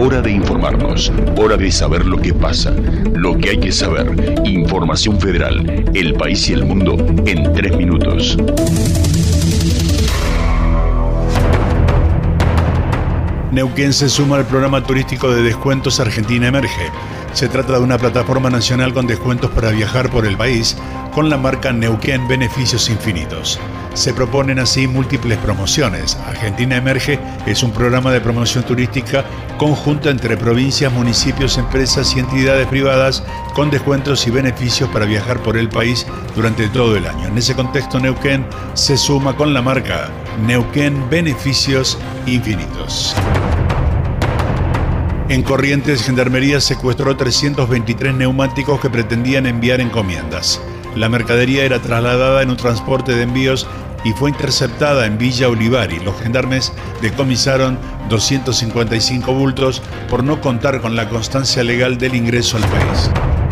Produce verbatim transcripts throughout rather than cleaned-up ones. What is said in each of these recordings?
Hora de informarnos, hora de saber lo que pasa, lo que hay que saber. Información Federal, el país y el mundo en tres minutos. Neuquén se suma al programa turístico de descuentos Argentina Emerge. Se trata de una plataforma nacional con descuentos para viajar por el país con la marca Neuquén Beneficios Infinitos. Se proponen así múltiples promociones. Argentina Emerge es un programa de promoción turística conjunta entre provincias, municipios, empresas y entidades privadas con descuentos y beneficios para viajar por el país durante todo el año. En ese contexto, Neuquén se suma con la marca Neuquén Beneficios Infinitos. En Corrientes, Gendarmería secuestró trescientos veintitrés neumáticos que pretendían enviar encomiendas. La mercadería era trasladada en un transporte de envíos y fue interceptada en Villa Olivari. Los gendarmes decomisaron doscientos cincuenta y cinco bultos por no contar con la constancia legal del ingreso al país.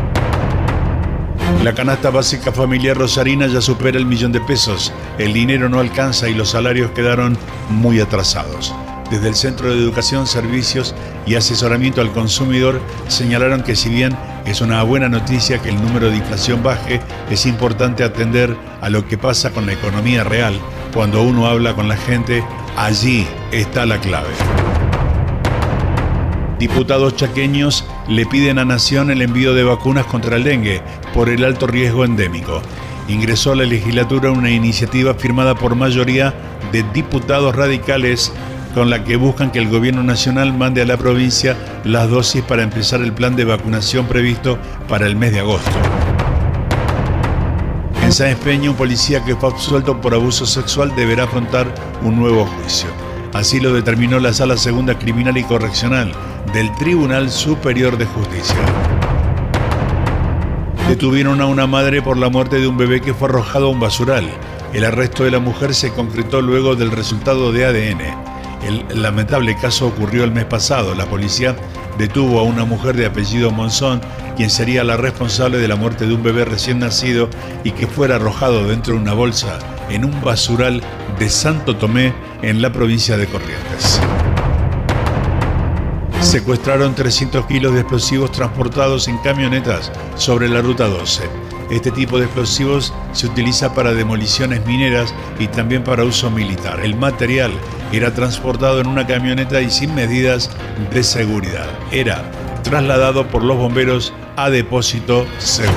La canasta básica familiar rosarina ya supera el millón de pesos. El dinero no alcanza y los salarios quedaron muy atrasados. Desde el Centro de Educación, Servicios y Asesoramiento al Consumidor señalaron que si bien es una buena noticia que el número de inflación baje, es importante atender a lo que pasa con la economía real. Cuando uno habla con la gente, allí está la clave. Diputados chaqueños le piden a Nación el envío de vacunas contra el dengue por el alto riesgo endémico. Ingresó a la legislatura una iniciativa firmada por mayoría de diputados radicales con la que buscan que el gobierno nacional mande a la provincia las dosis para empezar el plan de vacunación previsto para el mes de agosto. En Sáenz Peña, un policía que fue absuelto por abuso sexual deberá afrontar un nuevo juicio. Así lo determinó la Sala Segunda Criminal y Correccional del Tribunal Superior de Justicia. Detuvieron a una madre por la muerte de un bebé que fue arrojado a un basural. El arresto de la mujer se concretó luego del resultado de A D N. El lamentable caso ocurrió el mes pasado. La policía detuvo a una mujer de apellido Monzón, quien sería la responsable de la muerte de un bebé recién nacido y que fuera arrojado dentro de una bolsa en un basural de Santo Tomé, en la provincia de Corrientes. Secuestraron trescientos kilos de explosivos transportados en camionetas sobre la Ruta doce. Este tipo de explosivos se utiliza para demoliciones mineras y también para uso militar. El material era transportado en una camioneta y sin medidas de seguridad. Era trasladado por los bomberos a depósito seguro.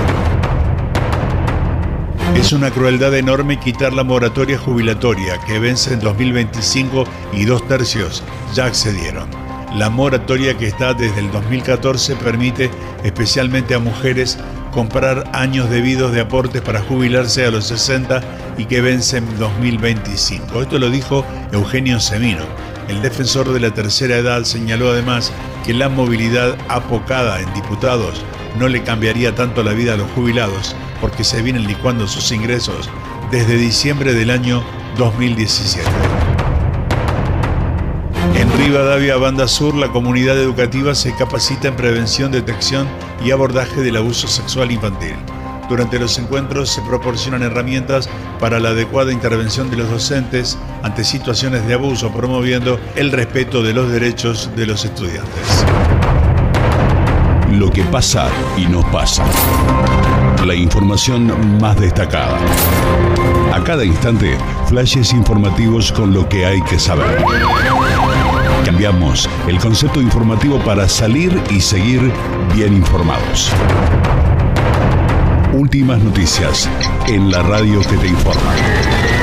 Es una crueldad enorme quitar la moratoria jubilatoria que vence en dos mil veinticinco y dos tercios ya accedieron. La moratoria, que está desde el dos mil catorce, permite especialmente a mujeres comprar años debidos de aportes para jubilarse a los sesenta y que vence en dos mil veinticinco. Esto lo dijo Eugenio Semino. El defensor de la tercera edad señaló además que la movilidad apocada en diputados no le cambiaría tanto la vida a los jubilados porque se vienen licuando sus ingresos desde diciembre del año dos mil diecisiete. En Rivadavia, Banda Sur, la comunidad educativa se capacita en prevención, detección y abordaje del abuso sexual infantil. Durante los encuentros se proporcionan herramientas para la adecuada intervención de los docentes ante situaciones de abuso, promoviendo el respeto de los derechos de los estudiantes. Lo que pasa y no pasa. La información más destacada. A cada instante, flashes informativos con lo que hay que saber. Cambiamos el concepto informativo para salir y seguir bien informados. Últimas noticias en la radio que te informa.